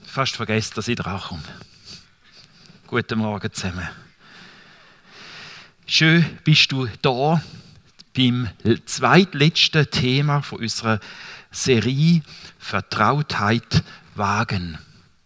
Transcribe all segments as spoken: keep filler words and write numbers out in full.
Fast vergessen, dass ich dran komme. Guten Morgen zusammen. Schön bist du da beim zweitletzten Thema von unserer Serie Vertrautheit wagen.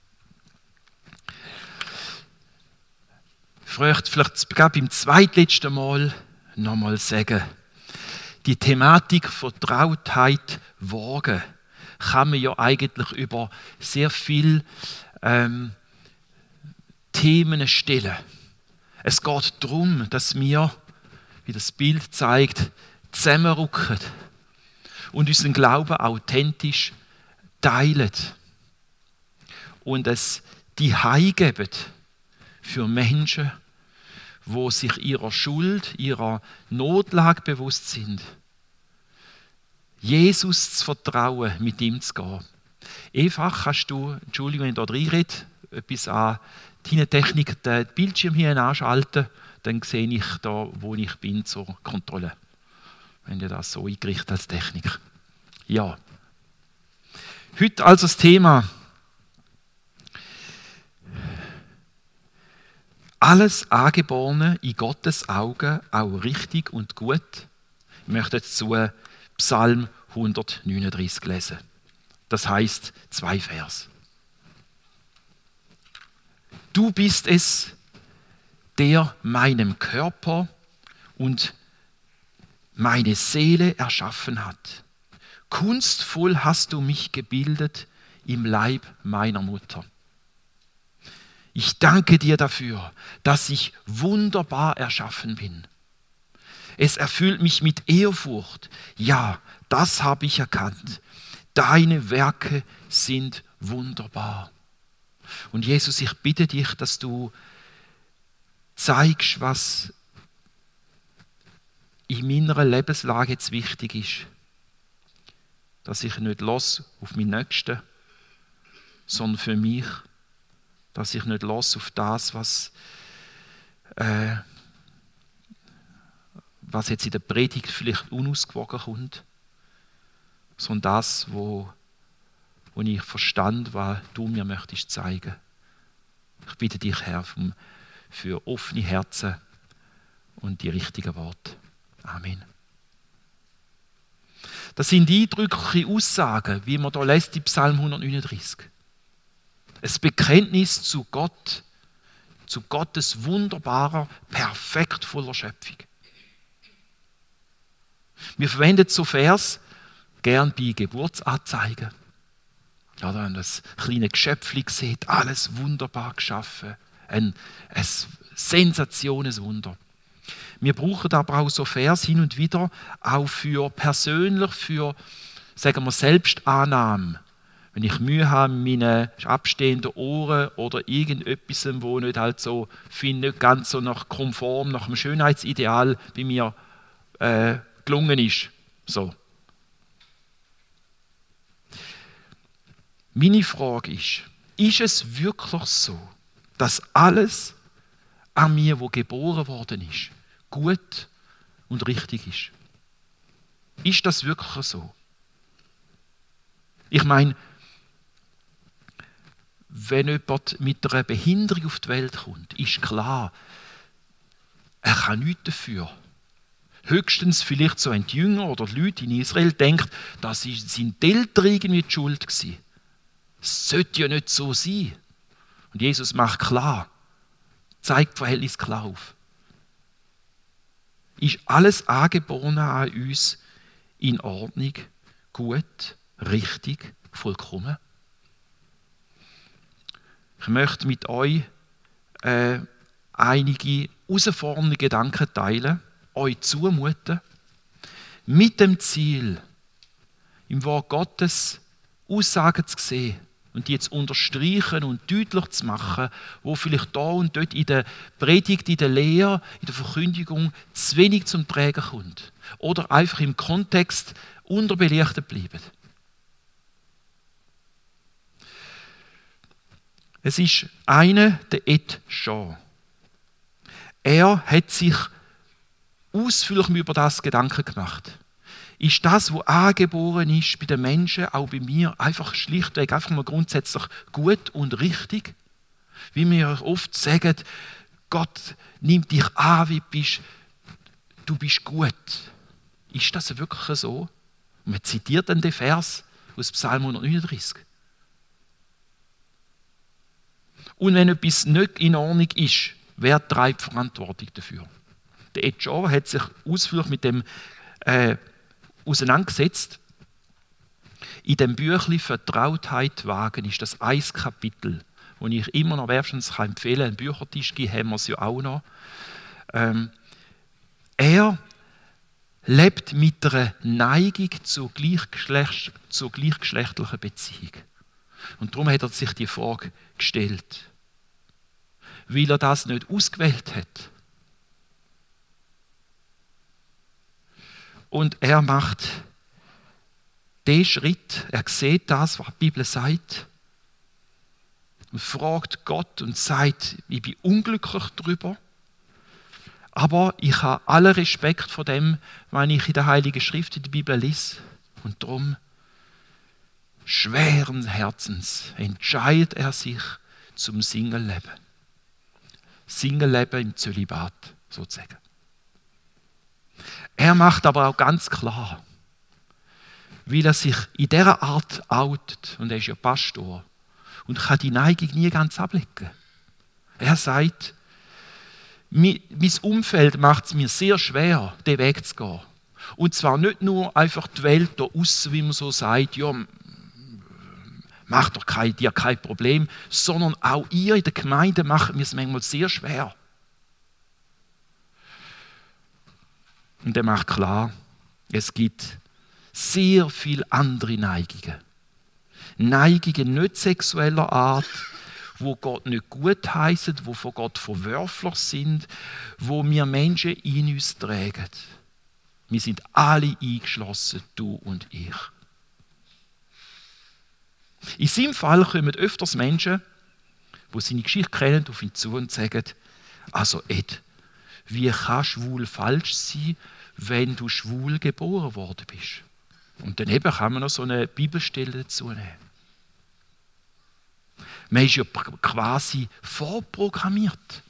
Ich möchte vielleicht gerade beim zweitletzten Mal nochmal sagen, die Thematik Vertrautheit wagen kann man ja eigentlich über sehr viele ähm, Themen stellen. Es geht darum, dass wir, wie das Bild zeigt, zusammenrücken und unseren Glauben authentisch teilen und es die heimgeben für Menschen, die sich ihrer Schuld, ihrer Notlage bewusst sind. Jesus zu vertrauen, mit ihm zu gehen. Einfach kannst du, Entschuldigung, wenn ich da reinrede, etwas an deine Technik, den Bildschirm hier anschalten, dann sehe ich da, wo ich bin, zur Kontrolle. Wenn ihr das so eingerichtet als Technik. Ja. Heute also das Thema alles Angeborene in Gottes Augen auch richtig und gut. Ich möchte jetzt zu Psalm hundertneununddreißig lesen. Das heißt zwei Vers. Du bist es, der meinem Körper und meine Seele erschaffen hat. Kunstvoll hast du mich gebildet im Leib meiner Mutter. Ich danke dir dafür, dass ich wunderbar erschaffen bin. Es erfüllt mich mit Ehrfurcht. Ja, das habe ich erkannt. Deine Werke sind wunderbar. Und Jesus, ich bitte dich, dass du zeigst, was in meiner Lebenslage jetzt wichtig ist. Dass ich nicht los auf meinen Nächsten, sondern für mich, dass ich nicht los auf das, was äh, was jetzt in der Predigt vielleicht unausgewogen kommt, sondern das, wo, wo ich verstand, was du mir möchtest zeigen. Ich bitte dich, Herr, für offene Herzen und die richtigen Worte. Amen. Das sind eindrückliche Aussagen, wie man da lässt in Psalm hundertneununddreißig. Ein Bekenntnis zu Gott, zu Gottes wunderbarer, perfektvoller Schöpfung. Wir verwenden so Vers gern bei Geburtsanzeigen. Ja, da haben wir das kleine Geschöpfchen gesehen, alles wunderbar geschaffen. Ein, ein Sensationswunder. Wir brauchen aber auch so Vers hin und wieder auch für persönlich, für, sagen wir, Selbstannahme. Wenn ich Mühe habe mit meinen abstehenden Ohren oder irgendetwas, wo nicht halt so, finde, nicht ganz so nach konform, nach dem Schönheitsideal bei mir äh, gelungen ist. So. Meine Frage ist, ist es wirklich so, dass alles an mir, wo geboren worden ist, gut und richtig ist? Ist das wirklich so? Ich meine, wenn jemand mit einer Behinderung auf die Welt kommt, ist klar, er kann nichts dafür. Höchstens vielleicht so ein Jünger oder die Leute in Israel denkt, das sind die Eltern irgendwie die Schuld gewesen. Es sollte ja nicht so sein. Und Jesus macht klar, zeigt das Verhältnis klar auf. Ist alles Angeborene an uns in Ordnung, gut, richtig, vollkommen? Ich möchte mit euch äh, einige herausfordernde Gedanken teilen, euch zumuten, mit dem Ziel, im Wort Gottes Aussagen zu sehen und die zu unterstreichen und deutlich zu machen, wo vielleicht da und dort in der Predigt, in der Lehre, in der Verkündigung zu wenig zum Tragen kommt oder einfach im Kontext unterbelichtet bleiben. Es ist einer, der Ed Shaw. Er hat sich ausführlich über das Gedanken gemacht. ist das, was angeboren ist bei den Menschen, auch bei mir, einfach schlichtweg, einfach mal grundsätzlich gut und richtig? Wie wir oft sagen, Gott nimmt dich an, wie du bist, du bist gut. Ist das wirklich so? Und man zitiert dann den Vers aus Psalm hundertneununddreißig. Und wenn etwas nicht in Ordnung ist, wer trägt die Verantwortung dafür? Der Ed Shaw hat sich ausführlich mit dem äh, auseinandergesetzt. In dem Büchlein «Vertrautheit wagen» ist das ein Kapitel, das ich immer noch wärmstens empfehlen kann. Einen Büchertisch haben wir es ja auch noch. Ähm, er lebt mit einer Neigung zur, Gleichgeschlecht, zur gleichgeschlechtlichen Beziehung. Und darum hat er sich die Frage gestellt. Weil er das nicht ausgewählt hat. Und er macht den Schritt, er sieht das, was die Bibel sagt, und fragt Gott und sagt, ich bin unglücklich darüber, aber ich habe allen Respekt vor dem, was ich in der Heiligen Schrift in der Bibel lese. Und darum, schweren Herzens, entscheidet er sich zum Singleleben. Singleleben im Zölibat, sozusagen. Er macht aber auch ganz klar, weil er sich in dieser Art outet, und er ist ja Pastor, und kann die Neigung nie ganz ablegen. Er sagt, mein Umfeld macht es mir sehr schwer, den Weg zu gehen. Und zwar nicht nur einfach die Welt da aussen, wie man so sagt, ja, mach doch kein, dir kein Problem, sondern auch ihr in der Gemeinde macht mir es manchmal sehr schwer. Und er macht klar, es gibt sehr viele andere Neigungen. Neigungen nicht sexueller Art, wo Gott nicht gut heissen, wo von Gott verwerflich sind, wo wir Menschen in uns tragen. Wir sind alle eingeschlossen, du und ich. In seinem Fall kommen öfters Menschen, die seine Geschichte kennen, auf ihn zu und sagen, also Ed, wie kann schwul falsch sein, wenn du schwul geboren worden bist? Und daneben kann man noch so eine Bibelstelle dazu nehmen. Man ist ja quasi vorprogrammiert.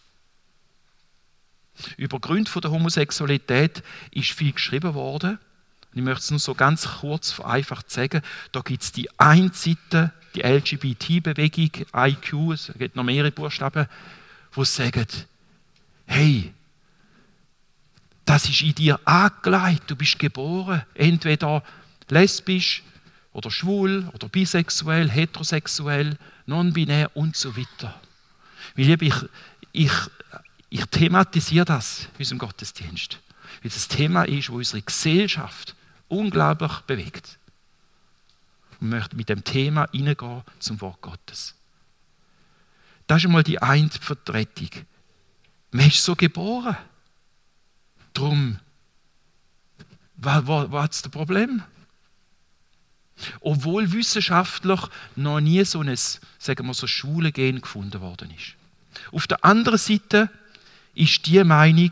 Über Gründe der Homosexualität ist viel geschrieben worden. Ich möchte es nur so ganz kurz vereinfacht sagen. Da gibt es die eine Seite, die L G B T-Bewegung, I Q, es gibt noch mehrere Buchstaben, die sagen, hey, das ist in dir angelegt, du bist geboren, entweder lesbisch oder schwul oder bisexuell, heterosexuell, non-binär und so weiter. Weil ich, ich, ich thematisiere das in unserem Gottesdienst. Weil das Thema ist, das unsere Gesellschaft unglaublich bewegt. Und möchte mit dem Thema hineingehen zum Wort Gottes. Das ist einmal die eine Vertretung. Man ist so geboren. Darum, was, was, was ist das Problem? Obwohl wissenschaftlich noch nie so ein, sagen wir so, schwule Gen gefunden worden ist. Auf der anderen Seite ist die Meinung,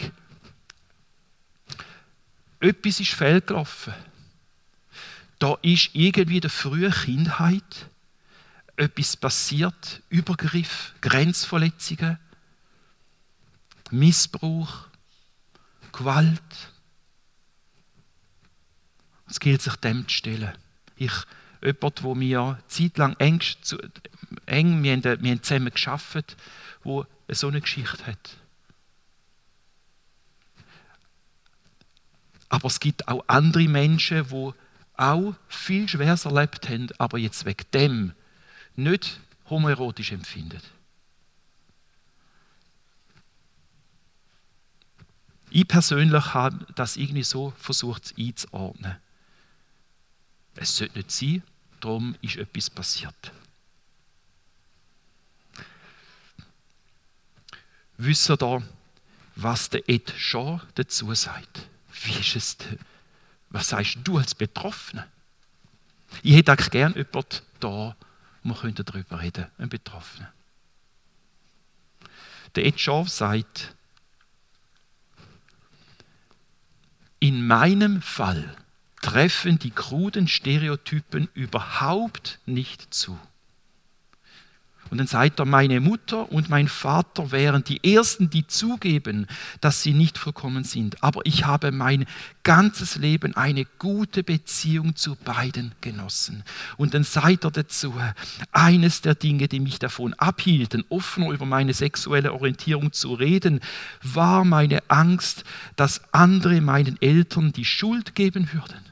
etwas ist fehlgelaufen. Da ist irgendwie in der frühen Kindheit etwas passiert, Übergriff, Grenzverletzungen, Missbrauch, Gewalt. Es gilt sich dem zu stellen. Ich, jemand, der mir zeitlang eng, eng wir, haben, wir haben zusammen gearbeitet, der so eine Geschichte hat. Aber es gibt auch andere Menschen, die auch viel Schweres erlebt haben, aber jetzt wegen dem nicht homoerotisch empfinden. Ich persönlich habe das irgendwie so versucht einzuordnen. Es sollte nicht sein, darum ist etwas passiert. Wisst ihr da, was der Ed Shaw dazu sagt? Wie ist es denn? Was sagst du als Betroffener? Ich hätte eigentlich gerne jemanden da, wir könnten darüber reden, einen Betroffenen. Der Ed Shaw sagt, in meinem Fall treffen die kruden Stereotypen überhaupt nicht zu. Und dann sagt er, meine Mutter und mein Vater wären die Ersten, die zugeben, dass sie nicht vollkommen sind. Aber ich habe mein ganzes Leben eine gute Beziehung zu beiden genossen. Und dann sagt er dazu, eines der Dinge, die mich davon abhielten, offener über meine sexuelle Orientierung zu reden, war meine Angst, dass andere meinen Eltern die Schuld geben würden.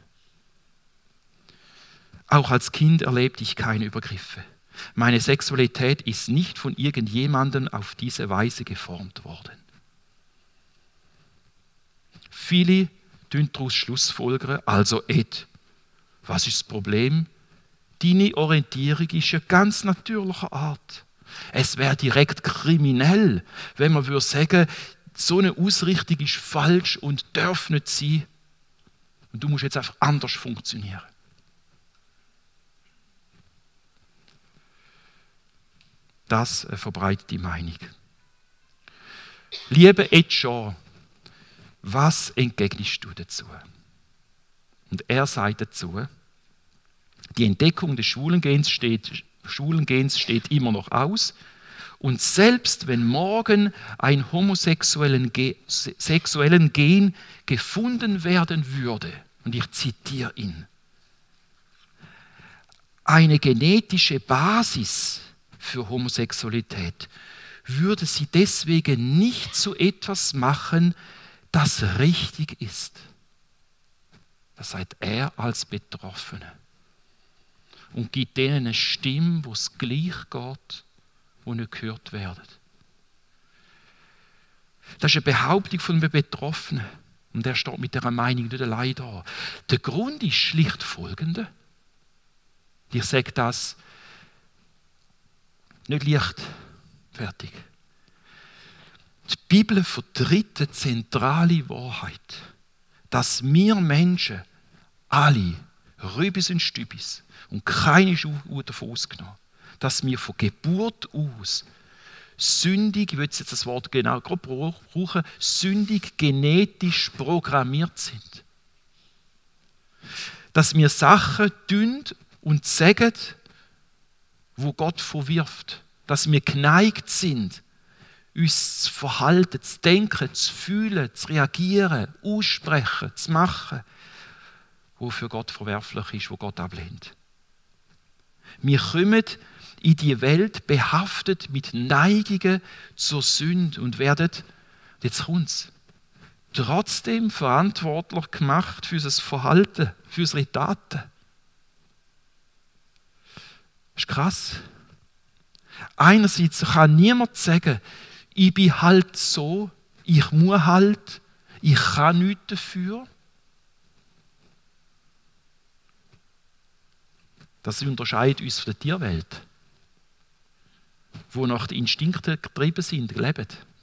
Auch als Kind erlebte ich keine Übergriffe. Meine Sexualität ist nicht von irgendjemandem auf diese Weise geformt worden. Viele tun daraus schlussfolgern, also Ed, was ist das Problem? Deine Orientierung ist ja ganz natürlicher Art. Es wäre direkt kriminell, wenn man würde sagen, so eine Ausrichtung ist falsch und darf nicht sein. Und du musst jetzt einfach anders funktionieren. Das verbreitet die Meinung. Liebe Ed Shaw, was entgegnest du dazu? Und er sagt dazu, die Entdeckung des Schwulengens steht, Schwulengens steht immer noch aus. Und selbst wenn morgen ein homosexuellen Ge- sexuellen Gen gefunden werden würde, und ich zitiere ihn, eine genetische Basis für Homosexualität, würde sie deswegen nicht zu etwas machen, das richtig ist. Das sagt er als Betroffene. Und gibt denen eine Stimme, wo es gleich geht, wo nicht gehört werden. Das ist eine Behauptung von einem Betroffenen. Und er steht mit dieser Meinung nicht allein da. Der Grund ist schlicht folgender. Ich sage das nicht leichtfertig. Die Bibel vertritt eine zentrale Wahrheit, dass wir Menschen alle, Rübis und Stübis, und keine Schuhe davon ausgenommen, dass wir von Geburt aus sündig, ich will jetzt das Wort genau brauchen, sündig genetisch programmiert sind. Dass wir Sachen tun und sagen, wo Gott verwirft. Dass wir geneigt sind, uns zu verhalten, zu denken, zu fühlen, zu reagieren, aussprechen, zu machen, wo für Gott verwerflich ist, wo Gott ablehnt. Wir kommen in die Welt behaftet mit Neigungen zur Sünde und werden, jetzt kommt's, trotzdem verantwortlich gemacht für unser Verhalten, für unsere Taten. Das ist krass. Einerseits kann niemand sagen, ich bin halt so, ich muss halt, ich kann nichts dafür. Das unterscheidet uns von der Tierwelt, wo nach den Instinkten getrieben sind, leben.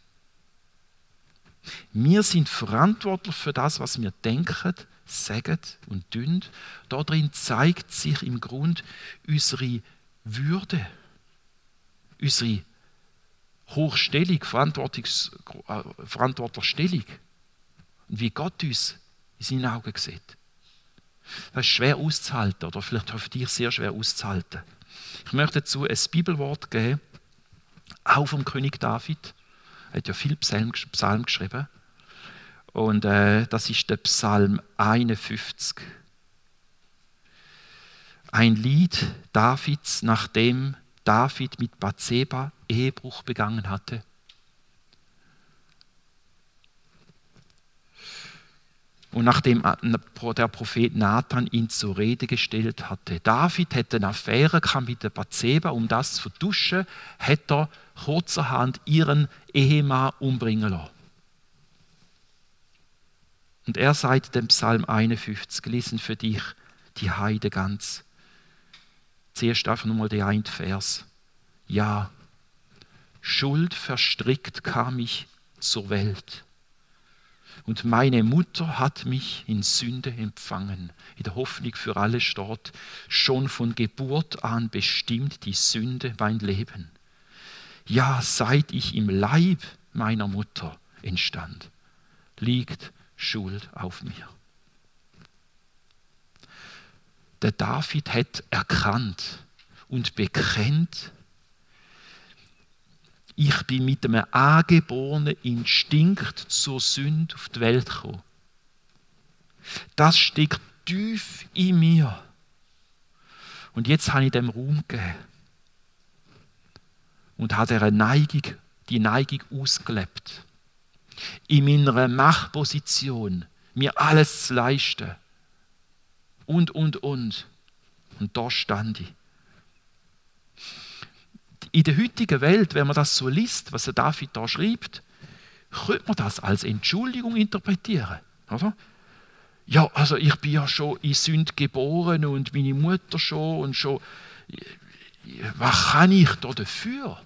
Wir sind verantwortlich für das, was wir denken, sagen und tun. Darin zeigt sich im Grunde unsere Würde, unsere Hochstellung, Verantwortungs- äh, Verantwortlichstellung und wie Gott uns in seinen Augen sieht. Das ist schwer auszuhalten oder vielleicht auch für dich sehr schwer auszuhalten. Ich möchte dazu ein Bibelwort geben, auch vom König David. Er hat ja viel Psalm, Psalm geschrieben. Und äh, das ist der Psalm einundfünfzig. Ein Lied Davids, nachdem David mit Bathseba Ehebruch begangen hatte. Und nachdem der Prophet Nathan ihn zur Rede gestellt hatte. David hätte eine Affäre mit der Bathseba, um das zu vertuschen, hätte er kurzerhand ihren Ehemann umbringen lassen. Und er sagt dem Psalm einundfünfzig, lesen für dich die Heide ganz. Zuerst einfach nur mal der eine Vers. Ja, Schuld verstrickt kam ich zur Welt. Und meine Mutter hat mich in Sünde empfangen. In der Hoffnung für alle steht, schon von Geburt an bestimmt die Sünde mein Leben. Ja, seit ich im Leib meiner Mutter entstand, liegt Schuld auf mir. Der David hat erkannt und bekennt, ich bin mit einem angeborenen Instinkt zur Sünde auf die Welt gekommen. Das steckt tief in mir. Und jetzt habe ich dem Raum gegeben. Und habe dieser Neigung, die Neigung ausgelebt. In meiner Machtposition, mir alles zu leisten. Und, und, und. Und da stand ich. In der heutigen Welt, wenn man das so liest, was der David da schreibt, könnte man das als Entschuldigung interpretieren. Oder? Ja, also ich bin ja schon in Sünde geboren und meine Mutter schon und schon. Was kann ich da dafür?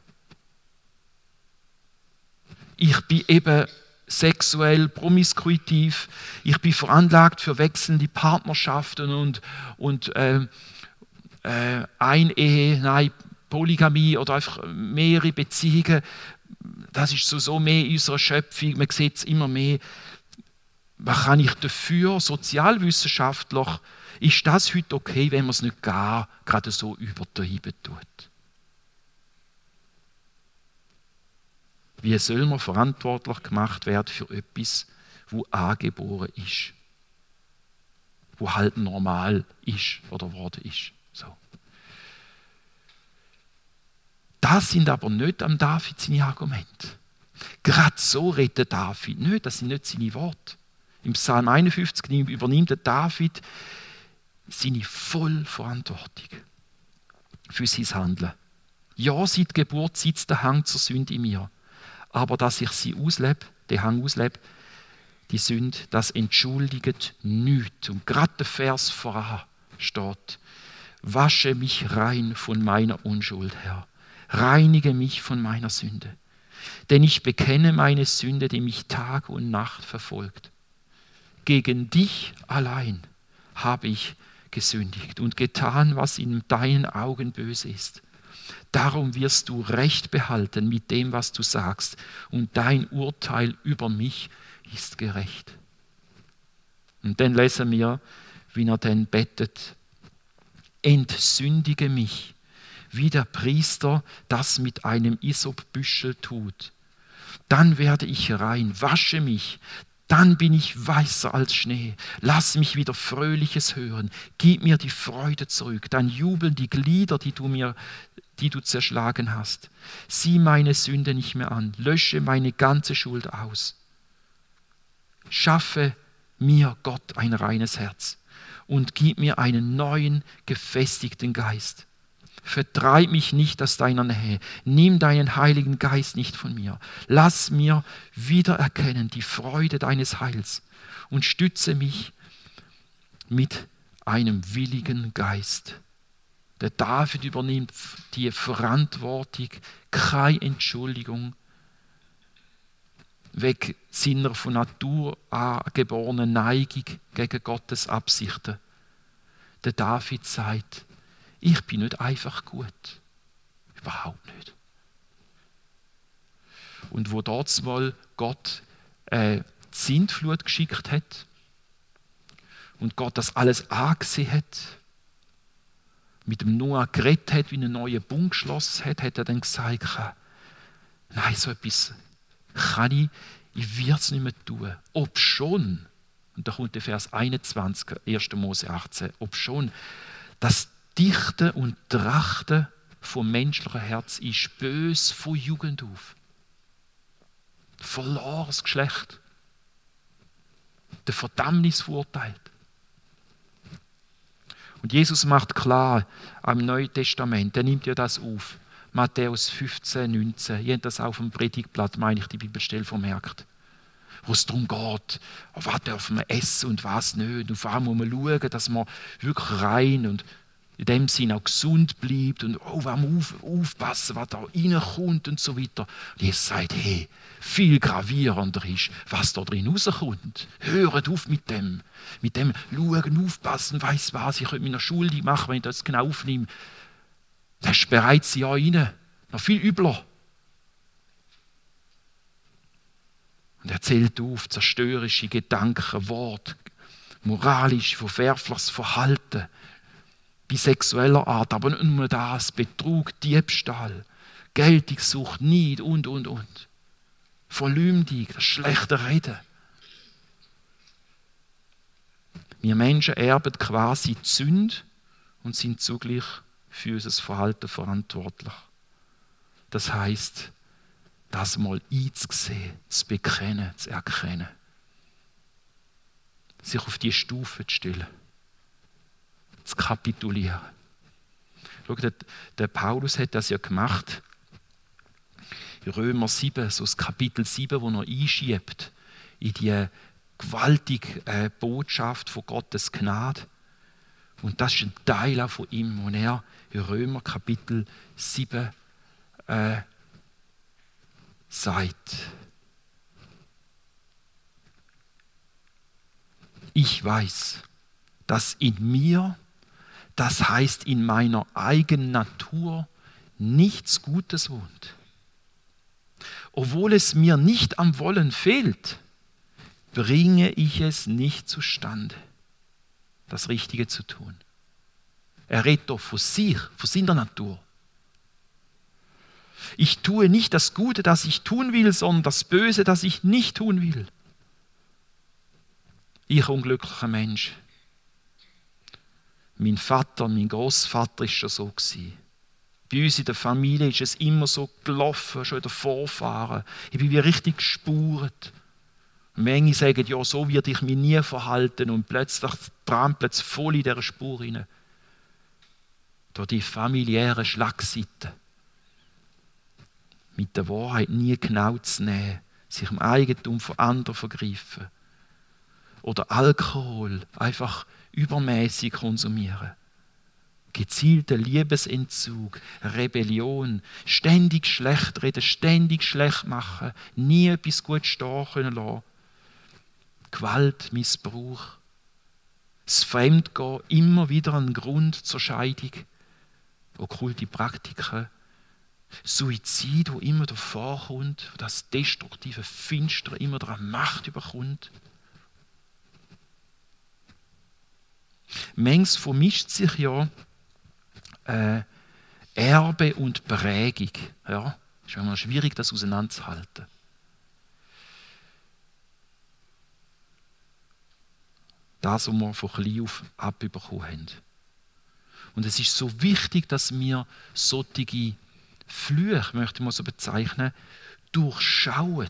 Ich bin eben sexuell promiskuitiv, ich bin veranlagt für wechselnde Partnerschaften und, und äh, äh, Einehe, nein, Polygamie oder einfach mehrere Beziehungen. Das ist so, so mehr in unserer Schöpfung, man sieht es immer mehr. Was kann ich dafür, Sozialwissenschaftler, ist das heute okay, wenn man es nicht gar gerade so übertreiben tut? Wie soll man verantwortlich gemacht werden für etwas, wo angeboren ist? Wo halt normal ist oder worden ist. So. Das sind aber nicht am David seine Argumente. Gerade so redet David nicht, das sind nicht seine Worte. Im Psalm einundfünfzig übernimmt der David seine Vollverantwortung für sein Handeln. Ja, seit Geburt sitzt der Hang zur Sünde in mir. Aber dass ich sie auslebe, den Hang auslebe, die Sünde, das entschuldigt nichts. Und gerade der Vers voran steht, wasche mich rein von meiner Unschuld, Herr. Reinige mich von meiner Sünde. Denn ich bekenne meine Sünde, die mich Tag und Nacht verfolgt. Gegen dich allein habe ich gesündigt und getan, was in deinen Augen böse ist. Darum wirst du Recht behalten mit dem, was du sagst, und dein Urteil über mich ist gerecht. Und dann lesen wir, wie er dann bettet, entsündige mich, wie der Priester das mit einem Isopbüschel tut. Dann werde ich rein, wasche mich, dann bin ich weißer als Schnee. Lass mich wieder Fröhliches hören, gib mir die Freude zurück, dann jubeln die Glieder, die du mir die du zerschlagen hast. Sieh meine Sünde nicht mehr an, lösche meine ganze Schuld aus. Schaffe mir, Gott, ein reines Herz und gib mir einen neuen, gefestigten Geist. Vertreib mich nicht aus deiner Nähe, nimm deinen Heiligen Geist nicht von mir. Lass mir wieder erkennen die Freude deines Heils und stütze mich mit einem willigen Geist. Der David übernimmt die Verantwortung, keine Entschuldigung, wegen seiner von Natur angeborenen Neigung gegen Gottes Absichten. Der David sagt, ich bin nicht einfach gut. Überhaupt nicht. Und wo dort mal Gott äh, die Sintflut geschickt hat und Gott das alles angesehen hat, mit dem Noah geredet hat, wie einen neuen Bund geschlossen hat, hat er dann gesagt, nein, so etwas kann ich, ich werde es nicht mehr tun. Ob schon, und da kommt der Vers einundzwanzig, erster Mose achtzehn, ob schon, das Dichten und Trachten vom menschlichen Herz ist bös von Jugend auf. Verlorenes Geschlecht. Der Verdammnis verurteilt. Und Jesus macht klar am Neuen Testament, er nimmt ja das auf. Matthäus fünfzehn, neunzehn. Ihr habt das auf dem Predigtblatt, meine ich, die Bibelstelle vermerkt. Wo es darum geht, was dürfen wir essen und was nicht. Und vor allem muss man schauen, dass man wirklich rein und in dem Sinne auch gesund bleibt und oh, wir müssen auf, aufpassen, was da reinkommt und so weiter. Und Jesus sagt, hey, viel gravierender ist, was da drin rauskommt. Hört auf mit dem. Mit dem schauen, aufpassen, weiss was, ich könnte mich noch schuldig machen, wenn ich das genau aufnehme. Das ist bereits ein Jahr rein. Noch viel übler. Und er zählt auf zerstörerische Gedanken, Worte, moralisch verwerfliches Verhalten, bei sexueller Art, aber nicht nur das, Betrug, Diebstahl, Geltungssucht, Neid und, und, und. Verleumdung, das schlechte Reden. Wir Menschen erben quasi die Sünde und sind zugleich für unser Verhalten verantwortlich. Das heisst, das mal einzusehen, zu bekennen, zu erkennen. Sich auf die Stufe zu stellen, zu kapitulieren. Schau, der, der Paulus hat das ja gemacht. In Römer sieben, so das Kapitel sieben, wo er einschiebt in die gewaltige äh, Botschaft von Gottes Gnade. Und das ist ein Teil auch von ihm, wo er in Römer Kapitel sieben äh, sagt. Ich weiß, dass in mir, das heißt in meiner eigenen Natur, nichts Gutes wohnt. Obwohl es mir nicht am Wollen fehlt, bringe ich es nicht zustande, das Richtige zu tun. Er redet doch von sich, von seiner Natur. Ich tue nicht das Gute, das ich tun will, sondern das Böse, das ich nicht tun will. Ich unglücklicher Mensch. Mein Vater, mein Großvater ist schon so gewesen. Bei uns in der Familie ist es immer so gelaufen, schon in den Vorfahren. Ich bin wie richtig gespurt. Manche sagen, ja, so werde ich mich nie verhalten und plötzlich trampelt es voll in dieser Spur hinein. Durch die familiären Schlagseiten. Mit der Wahrheit nie genau zu nehmen, sich im Eigentum von anderen vergreifen. Oder Alkohol einfach übermäßig konsumieren. Gezielter Liebesentzug, Rebellion, ständig schlecht reden, ständig schlecht machen, nie etwas gut stehen können lassen. Gewalt, Missbrauch, das Fremdgehen, immer wieder ein Grund zur Scheidung, okkulte Praktiken, Suizid, wo immer davor kommt, das destruktive Finstere immer daran Macht überkommt. Manches vermischt sich ja äh, Erbe und Prägung. Ja, ist immer schwierig, das auseinanderzuhalten. Das, was wir von klein auf abbekommen haben. Und es ist so wichtig, dass wir solche Flüche, möchte ich mal so bezeichnen, durchschauen.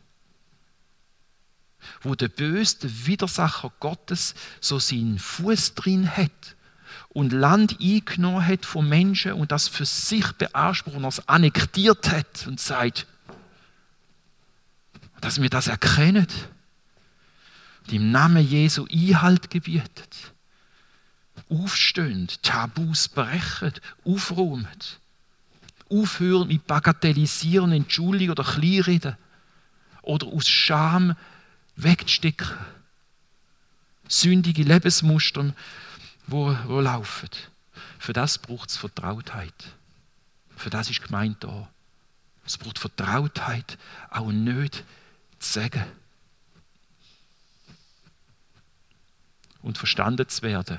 Wo der böse, der Widersacher Gottes so seinen Fuß drin hat und Land eingenommen hat von Menschen und das für sich beansprucht und es annektiert hat und sagt, dass wir das erkennen und im Namen Jesu Einhalt gebietet, aufstehen, Tabus brechen, aufräumen, aufhören mit Bagatellisieren, Entschuldigen oder Kleinreden oder aus Scham wegstecken. Sündige Lebensmuster, wo, wo laufen. Für das braucht es Vertrautheit. Für das ist gemeint da. Es braucht Vertrautheit, auch nicht zu sagen. Und verstanden zu werden.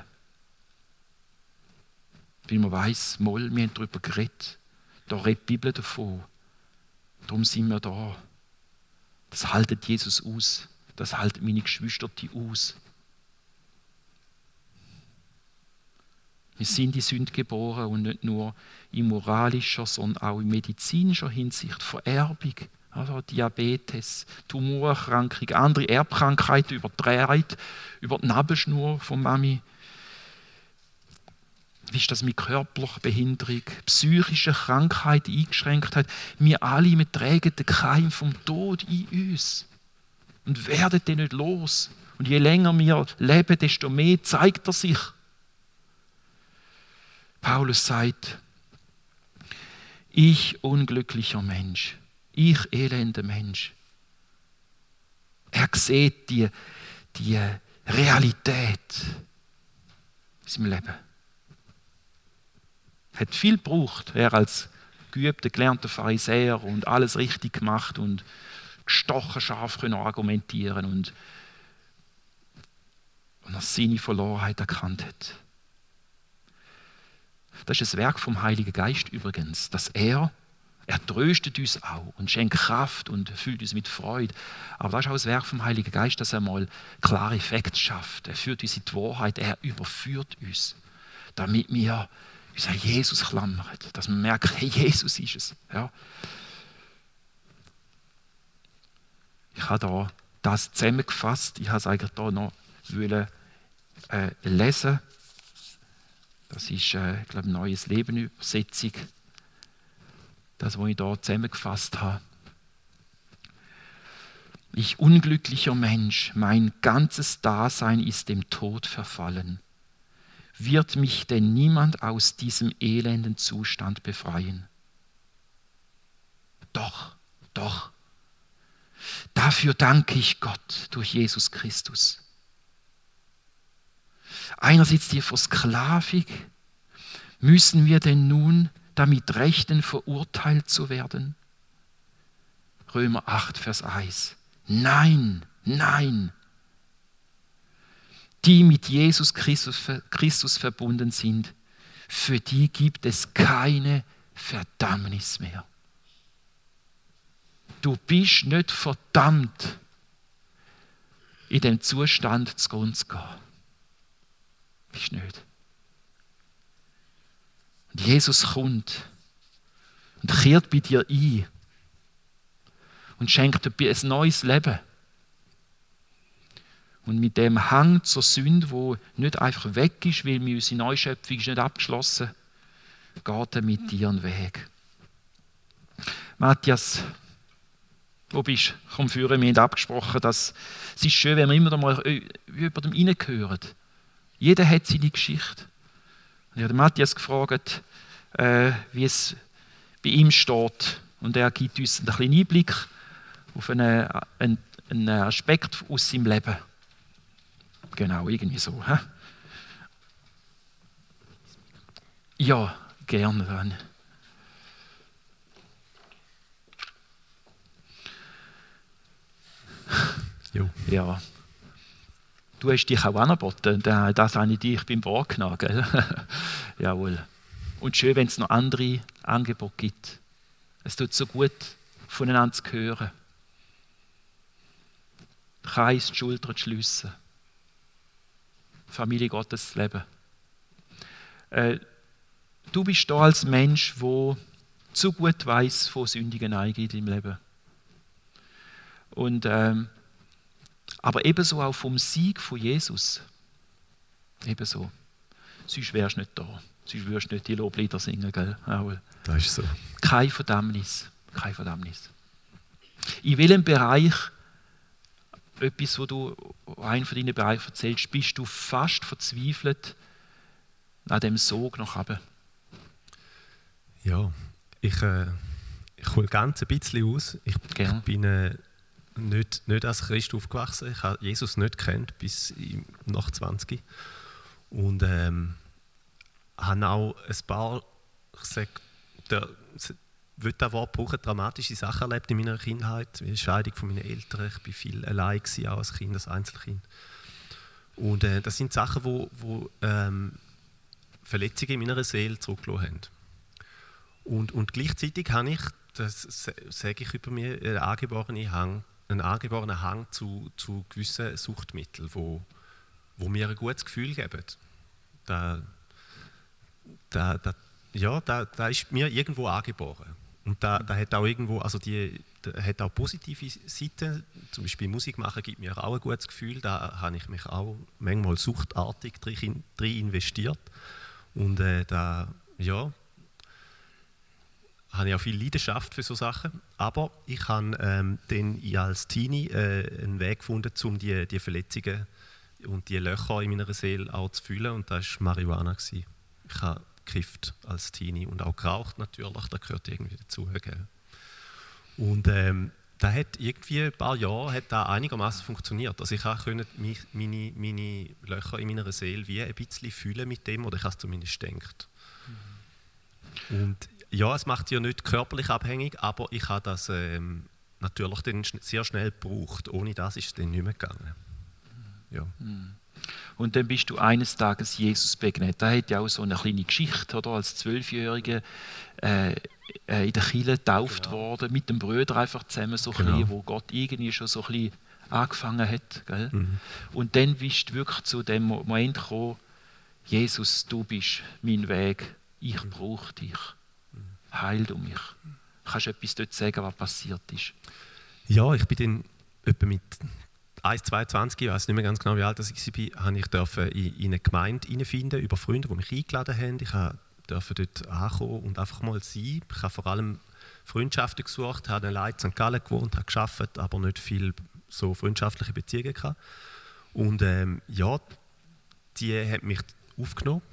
Weil man weiss, moll, wir haben darüber geredet. Da redet die Bibel davon. Darum sind wir da. Das haltet Jesus aus. Das halten meine Geschwister aus. Wir sind in Sünde geboren und nicht nur in moralischer, sondern auch in medizinischer Hinsicht. Vererbung, also Diabetes, Tumorerkrankung, andere Erbkrankheiten übertragen über die Nabelschnur von Mami. Wie ist das mit körperlicher Behinderung, psychischer Krankheit, Eingeschränktheit? Wir alle, wir tragen den Keim vom Tod in uns und werden den nicht los. Und je länger wir leben, desto mehr zeigt er sich. Paulus sagt, ich unglücklicher Mensch, ich elender Mensch. Er sieht die, die Realität in seinem Leben. Hat viel gebraucht, er als geübter, gelernter Pharisäer und alles richtig gemacht und gestochen scharf können argumentieren und, und er seine Verlorenheit erkannt hat. Das ist das Werk vom Heiligen Geist übrigens, dass er, er tröstet uns auch und schenkt Kraft und füllt uns mit Freude. Aber das ist auch das Werk vom Heiligen Geist, dass er mal klare Facts schafft. Er führt uns in die Wahrheit, er überführt uns, damit wir uns an Jesus klammern, dass man merkt, hey, Jesus ist es. Ja. Ich habe da das zusammengefasst, ich habe es eigentlich da noch wollen, äh, lesen. Das ist, äh, ich glaube, Neues Leben Übersetzung. Das, was ich da zusammengefasst habe. Ich unglücklicher Mensch, mein ganzes Dasein ist dem Tod verfallen. Wird mich denn niemand aus diesem elenden Zustand befreien? Doch, doch. Dafür danke ich Gott durch Jesus Christus. Einerseits die Versklavung. Müssen wir denn nun damit rechnen, verurteilt zu werden? Römer acht, Vers eins. Nein, nein. Die mit Jesus Christus, Christus verbunden sind, für die gibt es keine Verdammnis mehr. Du bist nicht verdammt, in dem Zustand zugrunde zu gehen. Bist nicht. Und Jesus kommt und kehrt bei dir ein und schenkt dir ein neues Leben. Und mit dem Hang zur Sünde, wo nicht einfach weg ist, weil unsere Neuschöpfung ist nicht abgeschlossen, geht er mit dir einen Weg. Matthias, wo bist du? Komm führen, wir haben abgesprochen, dass es ist schön, wenn wir immer mal über dem hineinhören. Jeder hat seine Geschichte. Und ich habe Matthias gefragt, äh, wie es bei ihm steht. Und er gibt uns einen kleinen Einblick auf einen, einen, einen Aspekt aus seinem Leben. Genau, irgendwie so. Hä? Ja, gerne dann. Jo. Ja. Du hast dich auch angeboten, das habe ich dich beim Wort genommen, gell? Jawohl. Und schön, wenn es noch andere Angebote gibt. Es tut so gut, voneinander zu hören. Kreis, die Schultern zu schliessen. Familie Gottes zu leben. Äh, du bist da als Mensch, der zu gut weiss, von Sündigen eingeht im Leben. Und, ähm, aber ebenso auch vom Sieg von Jesus. Ebenso. Sonst wärst du nicht da. Sonst würdest du nicht die Loblieder singen, gell? Jawohl. Das ist so. Keine Verdammnis. Keine Verdammnis. In welchem Bereich, etwas, wo du einen von deinen Bereichen erzählst, bist du fast verzweifelt an dem Sog nach oben? Ja, ich, äh, ich hole ganz ein bisschen aus. Ich, ich bin äh, nicht, nicht als Christ aufgewachsen. Ich habe Jesus nicht gekannt bis nach zwanzig. Und ähm, habe auch ein paar, ich sage, der, ich will das Wort brauchen, dramatische Sachen erlebt in meiner Kindheit, wie die Scheidung von meinen Eltern. Ich war viel allein gewesen, auch als Kind, als Einzelkind. Und äh, das sind Sachen, wo, wo ähm, Verletzungen in meiner Seele zurückgelassen haben. Und, und gleichzeitig habe ich, das sage ich über mir, einen angeborenen Hang, einen angeborenen Hang zu, zu gewissen Suchtmitteln, wo, wo mir ein gutes Gefühl geben. Da, da, da, ja, da, da ist mir irgendwo angeboren. Und da, da hat auch irgendwo, also die, da hat auch positive Seiten. Zum Beispiel Musik machen gibt mir auch ein gutes Gefühl. Da habe ich mich auch manchmal suchtartig drin, drin investiert. Und äh, da, ja, habe ich auch viel Leidenschaft für so Sachen. Aber ich habe ähm, dann als Teenie äh, einen Weg gefunden, um die, die Verletzungen und die Löcher in meiner Seele auch zu fühlen. Und das war Marihuana. Ich habe gekifft als Teenie und auch geraucht natürlich, das gehört irgendwie dazu. Gell? Und ähm, das hat irgendwie ein paar Jahre hat das einigermaßen funktioniert. Also ich konnte mich, meine, meine Löcher in meiner Seele wie ein bisschen fühlen mit dem, oder ich habe es zumindest gedacht. Mhm. Und ja, es macht ja nicht körperlich abhängig, aber ich habe das ähm, natürlich dann sehr schnell gebraucht. Ohne das ist es dann nicht mehr gegangen. Ja. Und dann bist du eines Tages Jesus begegnet. Da hat ja auch so eine kleine Geschichte, oder? Als Zwölfjähriger äh, äh, in der Kirche getauft genau. worden, mit dem Brüder einfach zusammen, so genau. bisschen, wo Gott irgendwie schon so ein bisschen angefangen hat. Gell? Mhm. Und dann bist du wirklich zu dem Moment gekommen, Jesus, du bist mein Weg, ich mhm. brauche dich. Mhm. Heil du mich. Kannst du etwas dort sagen, was passiert ist? Ja, ich bin dann etwa mit eins, zweiundzwanzig, ich weiß nicht mehr ganz genau, wie alt ich war, habe ich dürfen in eine Gemeinde hineinfinden, über Freunde, die mich eingeladen haben. Ich durfte dort ankommen und einfach mal sein. Ich habe vor allem Freundschaften gesucht, habe allein in Sankt Gallen gewohnt, habe gearbeitet, aber nicht viel so freundschaftliche Beziehungen gehabt. Und ähm, ja, die hat mich aufgenommen,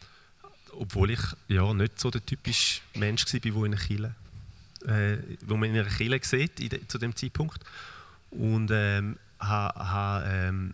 obwohl ich ja nicht so der typische Mensch war, der in einer Kirche, äh, wo man in einer Kirche sieht in de, zu dem Zeitpunkt. Und ähm, habe ha, ähm,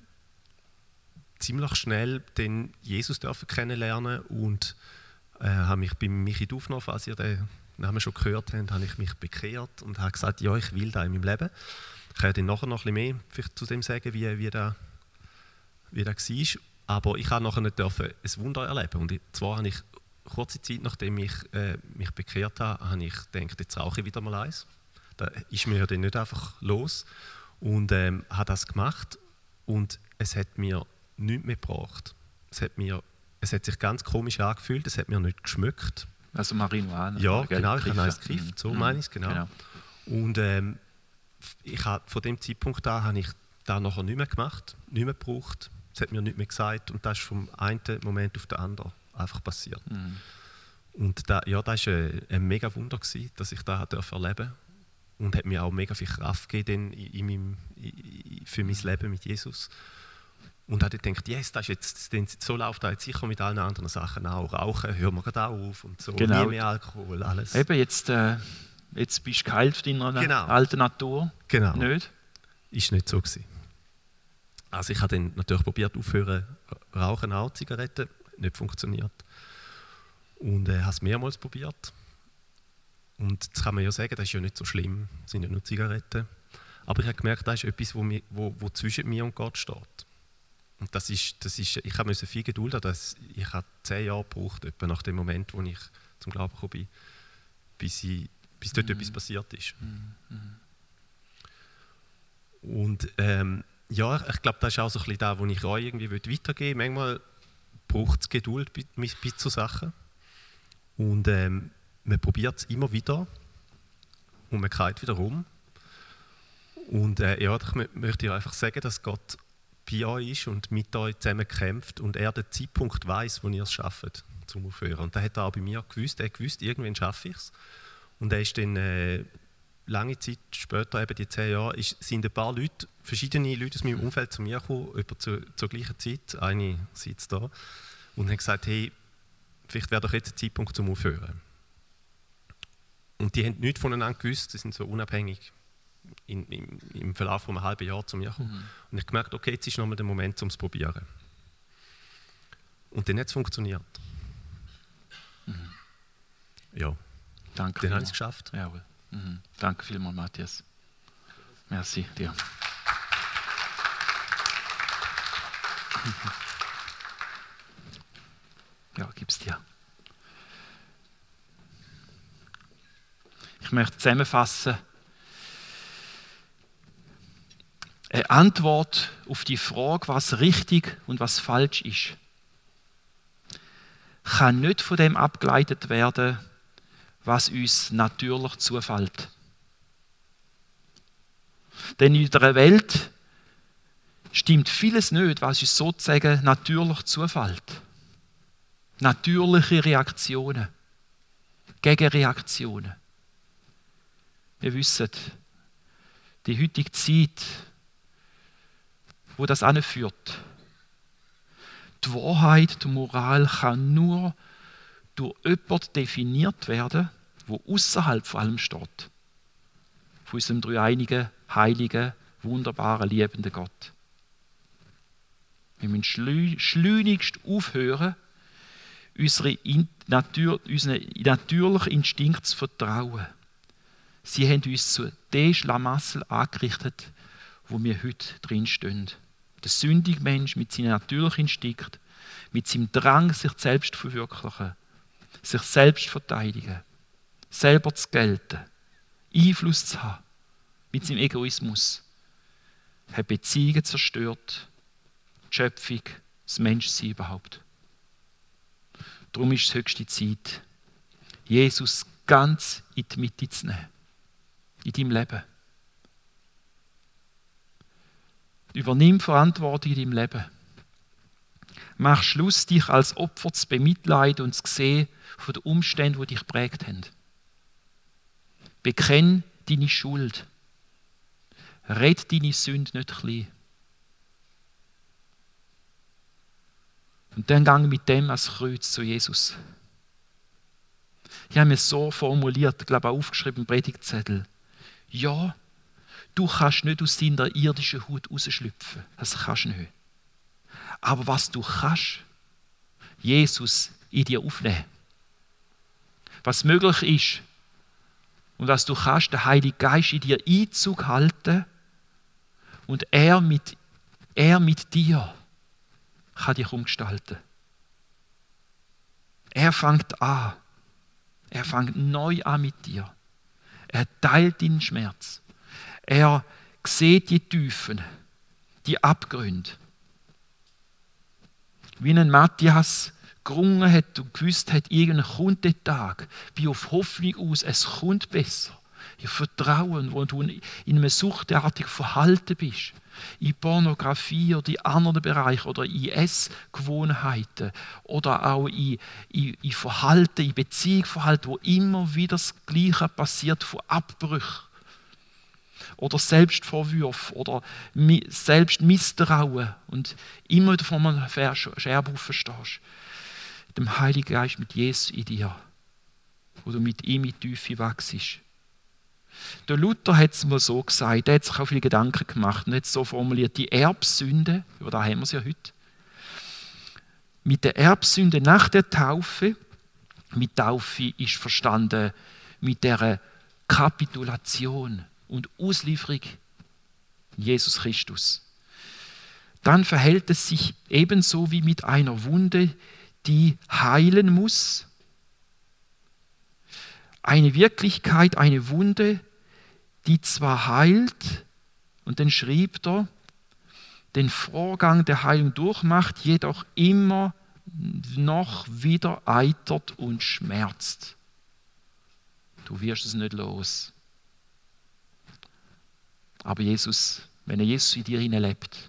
ziemlich schnell den Jesus dürfen kennenlernen und äh, habe mich bei Michi aufgenommen, falls ihr den Namen schon gehört habt, habe ich mich bekehrt und habe gesagt, ja, ich will das in meinem Leben. Ich kann dann nachher noch ein bisschen mehr vielleicht zu dem sagen, wie, wie das wie das war. Aber ich habe nachher nicht dürfen ein Wunder erleben. Und zwar habe ich kurze Zeit, nachdem ich äh, mich bekehrt habe, habe ich gedacht, jetzt rauche ich wieder mal eins. Da ist mir ja dann nicht einfach los. Und ähm, habe das gemacht und es hat mir nichts mehr gebracht. Es hat, mir, es hat sich ganz komisch angefühlt, es hat mir nicht geschmeckt. Also Marihuana? Ja, genau, ich habe eins gekifft, so mhm. meine ich es, genau. genau. Und ähm, ich habe, von dem Zeitpunkt an habe ich das nachher nicht mehr gemacht, nicht mehr gebraucht, es hat mir nichts mehr gesagt und das ist vom einen Moment auf den anderen einfach passiert. Mhm. Und da, ja, das war ein, ein mega Wunder, gewesen, dass ich das erleben durfte. Und hat mir auch mega viel Kraft gegeben in, in meinem, in, für mein Leben mit Jesus. Und habe gedacht, yes, das ist jetzt, so läuft das jetzt sicher mit allen anderen Sachen auch. Rauchen, hören wir gerade auch auf und so, genau. Nie mehr Alkohol, alles. Eben, jetzt, äh, jetzt bist du geheilt von deiner genau. alten Natur. Genau. Nicht? Ist nicht so gewesen. Also ich habe dann natürlich probiert aufhören, rauchen auch, Zigaretten, nicht funktioniert. Und äh, habe es mehrmals probiert. Und jetzt kann man ja sagen, das ist ja nicht so schlimm, das sind ja nur Zigaretten. Aber ich habe gemerkt, das ist etwas, wo, mir, wo, wo zwischen mir und Gott steht. Und das ist, das ist, ich musste viel Geduld haben, dass ich habe zehn Jahre gebraucht, etwa nach dem Moment, wo ich zum Glauben gekommen bin, bis, ich, bis dort mhm. etwas passiert ist. Mhm. Und ähm, ja, ich glaube, das ist auch so ein bisschen das, wo ich euch irgendwie weitergeben will. Manchmal braucht es Geduld bei, bei so Sachen. Und ähm, man probiert es immer wieder und man kehrt wieder um. Und äh, ja, ich m- möchte einfach sagen, dass Gott bei euch ist und mit euch zusammen kämpft und er den Zeitpunkt weiss, wo ihr es schafft, zum Aufhören. Und das hat er auch bei mir gewusst. Er gewusst, irgendwann schaffe ich es. Und er ist dann äh, lange Zeit später, eben die zehn Jahre, ist, sind ein paar Leute, verschiedene Leute aus meinem Umfeld zu mir gekommen, etwa zu, zur gleichen Zeit. Eine sitzt da und hat gesagt, hey, vielleicht wäre doch jetzt der Zeitpunkt zum Aufhören. Und die haben nichts voneinander gewusst, sie sind so unabhängig in, in, im Verlauf von einem halben Jahr zu mir gekommen. Mhm. Und ich habe gemerkt, okay, jetzt ist nochmal der Moment, um es zu probieren. Und dann hat es funktioniert. Mhm. Ja. Danke. Dann habe ich es geschafft. Jawohl. Mhm. Danke vielmals, Matthias. Merci dir. Ja, gib's dir. Ich möchte zusammenfassen. Eine Antwort auf die Frage, was richtig und was falsch ist, kann nicht von dem abgeleitet werden, was uns natürlich zufällt. Denn in der Welt stimmt vieles nicht, was uns sozusagen natürlich zufällt. Natürliche Reaktionen, Gegenreaktionen. Wir wissen, die heutige Zeit, wo das anführt. Die Wahrheit, die Moral kann nur durch jemanden definiert werden, der außerhalb von allem steht. Von unserem dreieinigen, heiligen, wunderbaren, liebenden Gott. Wir müssen schleu- schleunigst aufhören, unsere, in- Natur- unseren natürlichen Instinkt zu vertrauen. Sie haben uns zu dem Schlamassel angerichtet, wo wir heute drinstehen. Der sündige Mensch mit seinen natürlichen Instinkten, mit seinem Drang, sich selbst zu verwirklichen, sich selbst zu verteidigen, selber zu gelten, Einfluss zu haben, mit seinem Egoismus, hat Beziehungen zerstört, die Schöpfung, das Menschsein überhaupt. Darum ist es höchste Zeit, Jesus ganz in die Mitte zu nehmen, in deinem Leben. Übernimm Verantwortung in deinem Leben. Mach Schluss, dich als Opfer zu bemitleiden und zu sehen von den Umständen, die dich geprägt haben. Bekenn deine Schuld. Red deine Sünde nicht klein. Und dann gang mit dem ans Kreuz zu Jesus. Ich habe mir so formuliert, ich glaube auch aufgeschrieben im Predigtzettel. Ja, du kannst nicht aus deiner irdischen Haut rausschlüpfen. Das kannst du nicht. Aber was du kannst, Jesus in dir aufnehmen. Was möglich ist und was du kannst, der Heilige Geist in dir Einzug halten und er mit, er mit dir kann dich umgestalten. Er fängt an. Er fängt neu an mit dir. Er teilt deinen Schmerz. Er sieht die Tiefen, die Abgründe. Wie ein Matthias gerungen hat und gewusst hat, irgendwann kommt der Tag, wie auf Hoffnung aus, es kommt besser. In Vertrauen, wo du in einem suchtartigen Verhalten bist, in Pornografie oder in anderen Bereichen oder in Essgewohnheiten oder auch in, in, in Verhalten, in Beziehungsverhalten, wo immer wieder das Gleiche passiert von Abbrüchen oder Selbstvorwürfe oder Selbstmisstrauen und immer wieder vor einem Scherbenhaufen stehst. Dem Heiligen Geist mit Jesus in dir, wo du mit ihm in die Tiefe wachst. Der Luther hat es mal so gesagt, er hat sich auch viele Gedanken gemacht und hat es so formuliert, die Erbsünde, über das haben wir es ja heute, mit der Erbsünde nach der Taufe, mit Taufe ist verstanden mit der Kapitulation und Auslieferung in Jesus Christus. Dann verhält es sich ebenso wie mit einer Wunde, die heilen muss. Eine Wirklichkeit, eine Wunde, die zwar heilt, und dann schrieb er, den Vorgang der Heilung durchmacht, jedoch immer noch wieder eitert und schmerzt. Du wirst es nicht los. Aber Jesus, wenn er Jesus in dir hineinlebt,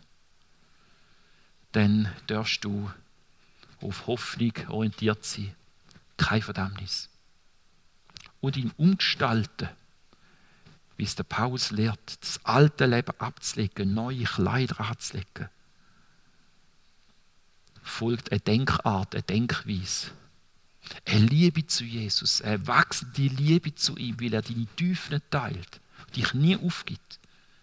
dann darfst du auf Hoffnung orientiert sein. Keine Verdammnis. Und im Umgestalten, wie es der Paulus lehrt, das alte Leben abzulegen, neue Kleider anzulegen, folgt eine Denkart, eine Denkweise. Eine Liebe zu Jesus, eine wachsende Liebe zu ihm, weil er deine Tiefen teilt und dich nie aufgibt,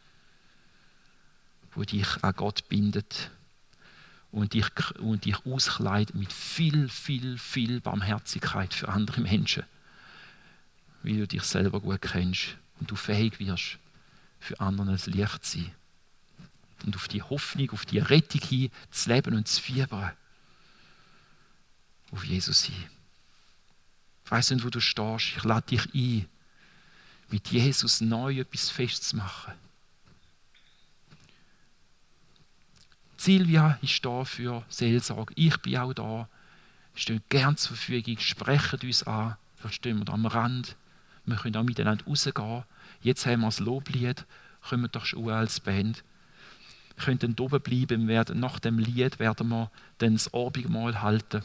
wo dich an Gott bindet und dich, und dich auskleidet mit viel, viel, viel Barmherzigkeit für andere Menschen, weil du dich selber gut kennst und du fähig wirst, für andere ein Licht zu sein. Und auf die Hoffnung, auf die Rettung hin zu leben und zu fiebern. Auf Jesus hin. Ich weiss nicht, wo du stehst. Ich lade dich ein, mit Jesus neu etwas festzumachen. Silvia ist da für Seelsorge. Ich bin auch da. Wir stehen gern zur Verfügung, sprechen uns an. Vielleicht stehen wir da am Rand. Wir können auch miteinander rausgehen. Jetzt haben wir das Loblied. Kommen doch schon als Band. Wir können dann oben bleiben. Wir werden, nach dem Lied werden wir dann das Abendmahl halten.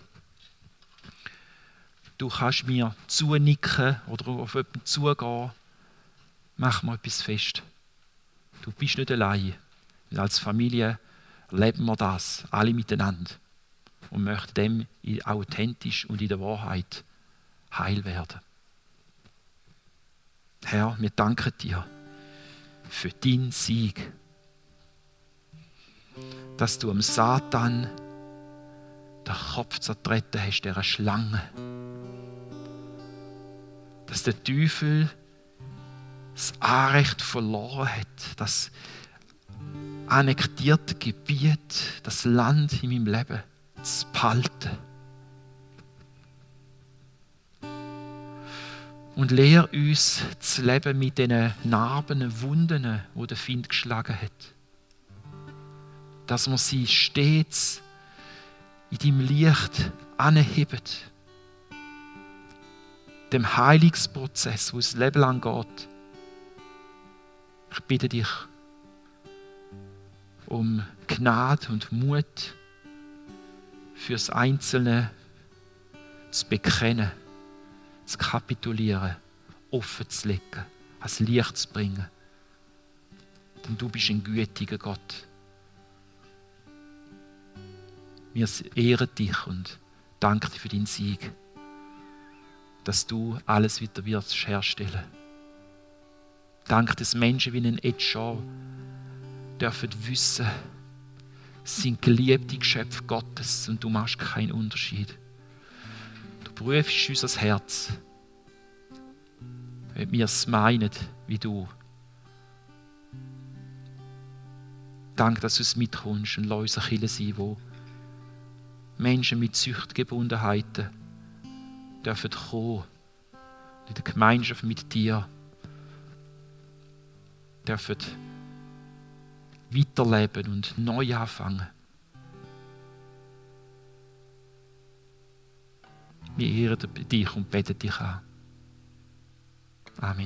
Du kannst mir zunicken oder auf jemanden zugehen. Mach mal etwas fest. Du bist nicht allein. Als Familie leben wir das, alle miteinander. Und möchten dem authentisch und in der Wahrheit heil werden. Herr, wir danken dir für deinen Sieg. Dass du am Satan den Kopf zertreten hast, dieser Schlange. Dass der Teufel das Anrecht verloren hat, dass annektierte Gebiet, das Land in meinem Leben zu behalten. Und lehr uns zu leben mit diesen Narben, Wunden, die der Feind geschlagen hat. Dass wir sie stets in deinem Licht anheben. Dem Heilungsprozess, wo es das Leben lang geht. Ich bitte dich um Gnade und Mut fürs Einzelne zu bekennen, zu kapitulieren, offen zu legen, ans Licht zu bringen. Denn du bist ein gütiger Gott. Wir ehren dich und danken dir für deinen Sieg, dass du alles wieder wirst herstellen. Dank, dass Menschen wie ein Ed Shaw dürfen wissen, sie sind geliebte Geschöpfe Gottes und du machst keinen Unterschied. Du prüfst unser Herz, ob wir es meinen wie du. Danke, dass du es mitkommst und lass uns eine Kirche sein, wo Menschen mit Suchtgebundenheiten dürfen kommen und in der Gemeinschaft mit dir dürfen weiterleben und neu anfangen. Wir ehren dich und beten dich an. Amen.